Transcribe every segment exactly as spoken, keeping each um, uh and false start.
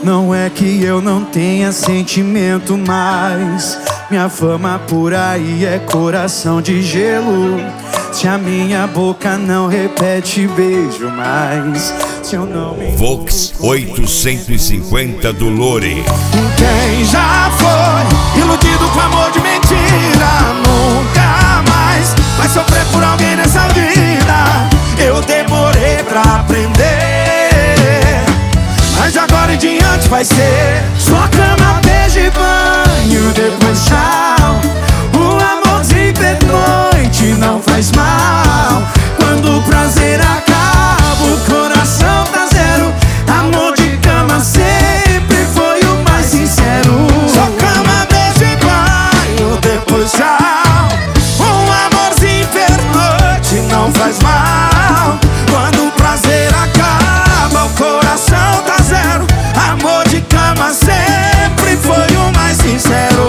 Não é que eu não tenha sentimento mais, minha fama por aí é coração de gelo. Se a minha boca não repete beijo mais, se eu não me Vox oitocentos e cinquenta do Lore. Quem já foi iludido com amor de mentira nunca mais vai sofrer por alguém nessa vida. Eu demorei pra aprender, mas de agora em diante vai ser só cama, beijo e banho, depois tchau. O amorzinho pernoite não faz mal. Quando o prazer acaba, o coração tá zero. Amor de cama sempre foi o mais sincero. Só cama, beijo e banho, depois tchau. Um amorzinho pernoite não faz mal. Quando o prazer acaba, o coração tá zero. Amor de cama sempre foi o mais sincero.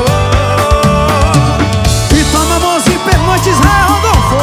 E toma amorzinho pernoite, Israel Rodolfo.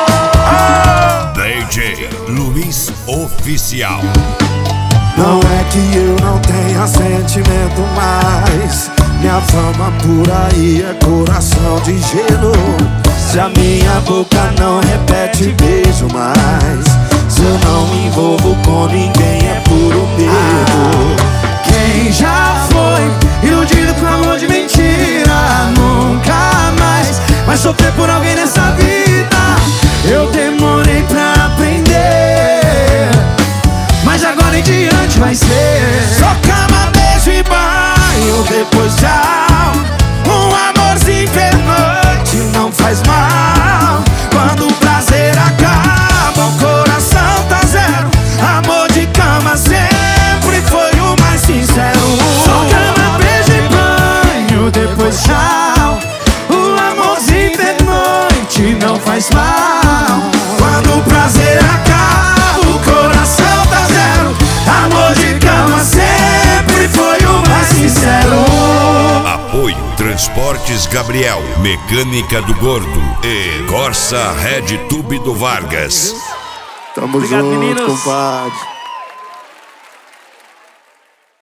D J Luiz Oficial. Não é que eu não tenha sentimento mais, minha fama por aí é coração de gelo. Se a minha boca não repete beijo mais, se eu não me envolvo com ninguém é puro medo. Quem já foi iludido com amor de mentira nunca mais vai sofrer por alguém nessa vida. Eu demorei pra aprender, mas de agora em diante vai ser só cama, beijo e banho, depois tchau. Um amorzinho pernoite não faz mal. Quando o prazer acaba, o coração tá zero. Amor de cama sempre foi o mais sincero. Só cama, beijo e banho, depois tchau. O amorzinho pernoite não faz mal. Quando o prazer acaba, o coração tá zero. Amor de cama sempre foi o mais sincero. Apoio Transportes Gabriel, Mecânica do Gordo e Corsa Red Tube do Vargas. Tamo Obrigado, junto, meninos. compadre.